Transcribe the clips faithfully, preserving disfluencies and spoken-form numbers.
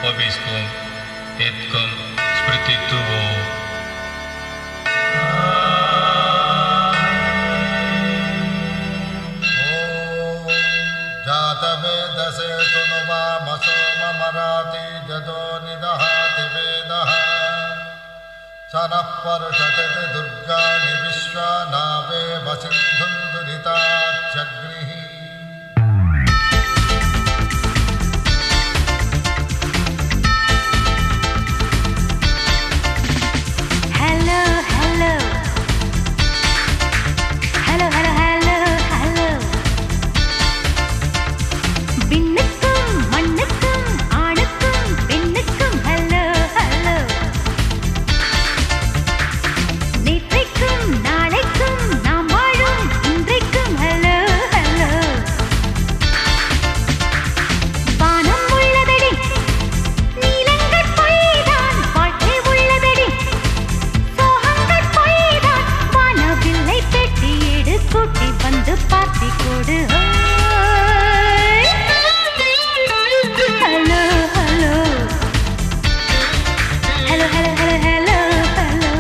vobiscum et cum spiritu tuo. Sanah parushatete durgani vishwanave vasindhum duritachagnihi. Hello, hello. Hello, hello, hello, hello. விண்ணுக்கும் மண்ணுக்கும் ஆணுக்கும் பெண்ணுக்கும் hello, hello. நேற்றைக்கும் நாளைக்கும் நாம் வாழும் இன்றைக்கும் hello, hello. வானம் உள்ளதடி நீலங்கள் பொய்தான் வாழ்க்கை உள்ளதடி சோகங்கள் பொய்தான் வானவில்லை பெட்டி எடு கூட்டி வந்து பார்த்தி கொடு hello hello hello hello hello hello hello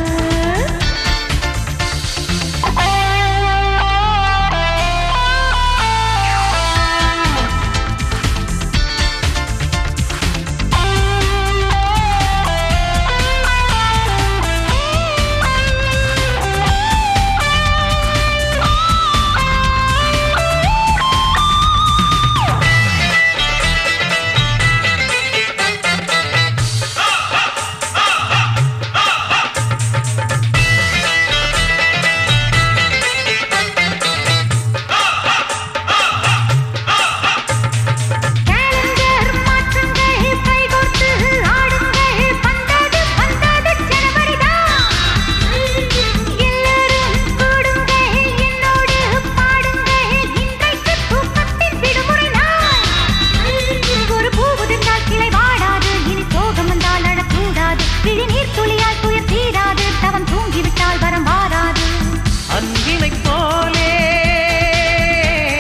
calendar மாற்றுங்கள் கைகோர்த்து ஆடுங்கள் வந்தது வந்தது ஜனவரி தான் எல்லாரும் கூடுங்கள் என்னோடு பாடுங்கள் இன்றைக்கு தூக்கத்தின் விடுமுறை நாள் ஒரு பூ உதிர்ந்தால் கிளை வாடாது இனி சோகம் வந்தால் அழக்கூடாது விழி நீர் துளியால் துயர் தீராது தவம் தூங்கிவிட்டால் வரம் வாராது அன்பினைப் போலே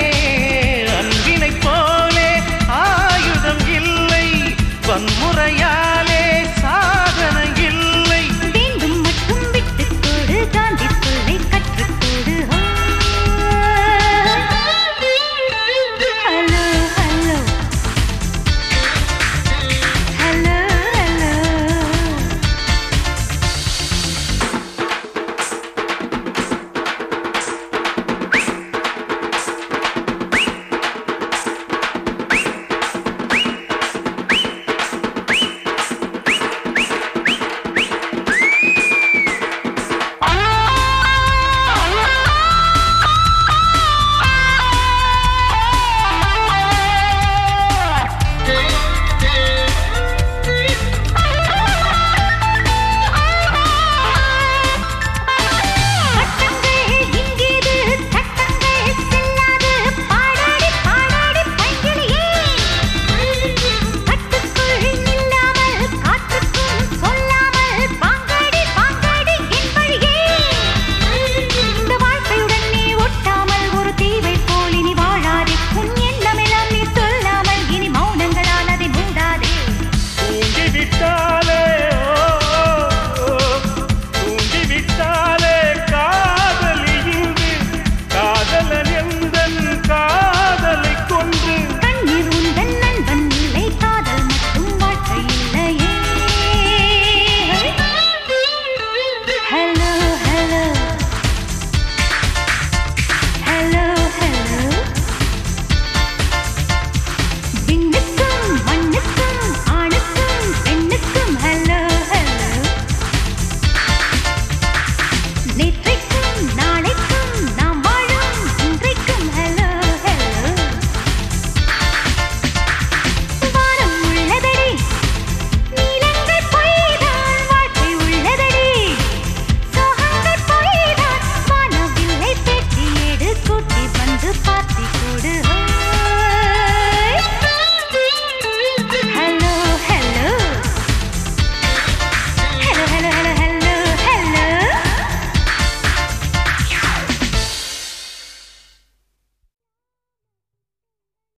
அன்பினைப் போலே ஆயுதம் இல்லை வன்முறையா